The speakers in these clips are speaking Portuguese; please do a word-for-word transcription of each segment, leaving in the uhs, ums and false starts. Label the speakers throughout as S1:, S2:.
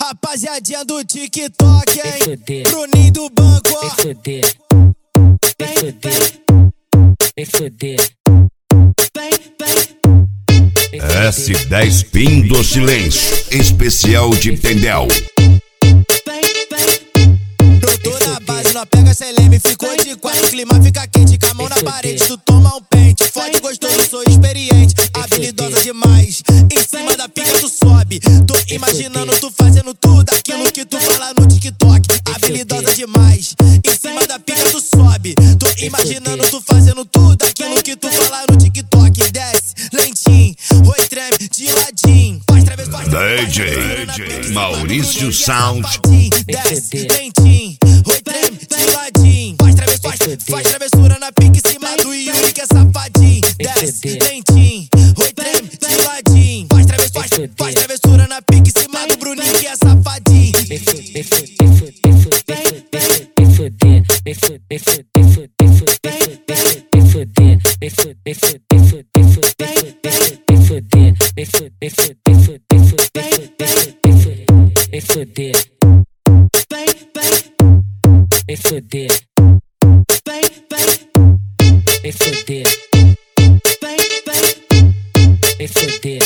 S1: Rapaziadinha do TikTok, hein? Bruninho do banco, ó.
S2: Vem fuder, vem fuder, vem fuder.
S3: S dez Pin do Silêncio, especial de Tendel.
S1: Brotou na base, não pega C L M, ficou de quatro. O clima fica quente, com a mão na parede. Tu toma um pente, fode gostoso, sou experiente, habilidosa demais. Em cima da pica tu sobe. Tô imaginando tu fazendo tudo aquilo que tu fala no TikTok. Habilidosa demais. Em cima da pica tu sobe. Tô imaginando tu fazendo tudo aquilo que tu fala no TikTok. Desce, lentinho, oi treme, de ladinho. Faz travessa, faz travessa,
S3: D J Maurício Sound.
S1: Desce, lentinho, oi treme, de ladinho. Faz travessa, faz, faz travessura na pica em cima do Yuri que é safadinho. Desce, lentinho, oi treme, de ladinho. Faz travessa, faz, faz travessura na pica em cima do Bruninho que é safadinho.
S2: Vem fuder, vem fuder, vem fuder, vem fuder, vem fuder, vem fuder, vem fuder, vem fuder, vem fuder, vem fuder, vem fuder, vem fuder, vem fuder, vem fuder, vem fuder, vem fuder, vem fuder, vem fuder, vem fuder.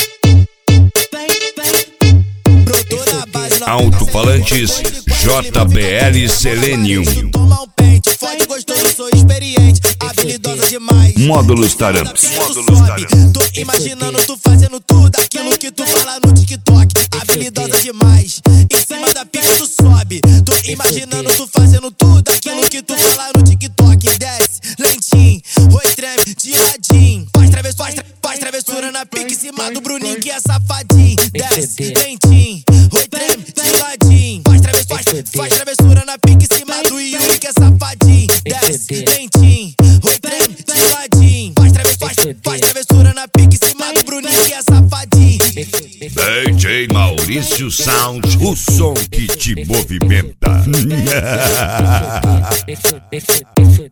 S1: Brotou na base, não
S3: Alto-falantes J B L Selenium.
S1: toma um pente, fode gostoso, sou experiente, habilidosa demais.
S3: Módulos Taramps.
S1: Tu sobe, tô imaginando tu fazendo tudo aquilo que tu fala no TikTok. Habilidosa demais. Em cima da pica tu sobe. Tô imaginando tu fazendo tudo aquilo que tu fala no TikTok. Desce, lentinho, oi treme, de ladinho. Faz travessura, faz, tra faz travessura na pica em cima do Bruninho que é safadinho. Desce, lentinho, oi treme, de ladinho. Faz travessura, faz, faz travessura na pica em cima do Yuri que é safadinho. Desce, lentinho, oi treme, de ladinho. Faz travessura, faz, faz travessura na pica em cima do Bruninho que é safadinho.
S3: D J Maurício Sound, o som que te movimenta.
S2: Vem fuder, vem fuder, vem fuder.